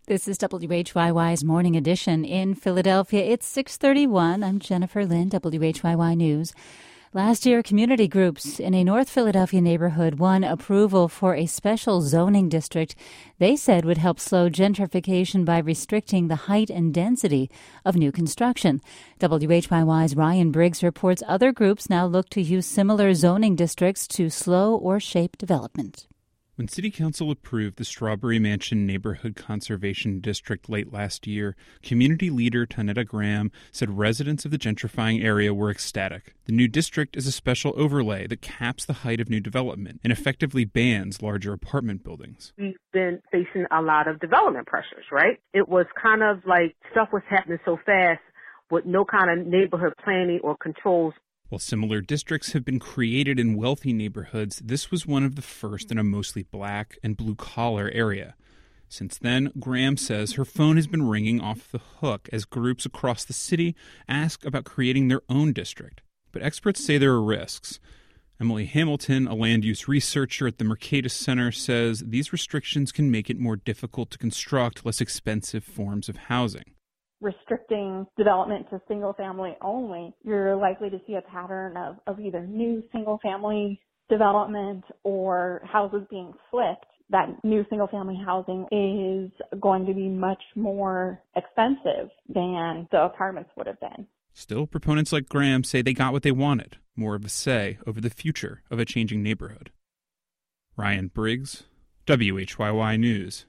This is WHYY's Morning Edition in Philadelphia. It's 6:31. I'm Jennifer Lynn, WHYY News. Last year, community groups in a North Philadelphia neighborhood won approval for a special zoning district they said would help slow gentrification by restricting the height and density of new construction. WHYY's Ryan Briggs reports other groups now look to use similar zoning districts to slow or shape development. When City Council approved the Strawberry Mansion Neighborhood Conservation District late last year, community leader Tanetta Graham said residents of the gentrifying area were ecstatic. The new district is a special overlay that caps the height of new development and effectively bans larger apartment buildings. We've been facing a lot of development pressures, right? It was kind of like stuff was happening so fast with no kind of neighborhood planning or controls. While similar districts have been created in wealthy neighborhoods, this was one of the first in a mostly black and blue-collar area. Since then, Graham says her phone has been ringing off the hook as groups across the city ask about creating their own district. But experts say there are risks. Emily Hamilton, a land use researcher at the Mercatus Center, says these restrictions can make it more difficult to construct less expensive forms of housing. Restricting development to single family only, you're likely to see a pattern of either new single family development or houses being flipped. That new single family housing is going to be much more expensive than the apartments would have been. Still, proponents like Graham say they got what they wanted, more of a say over the future of a changing neighborhood. Ryan Briggs, WHYY News.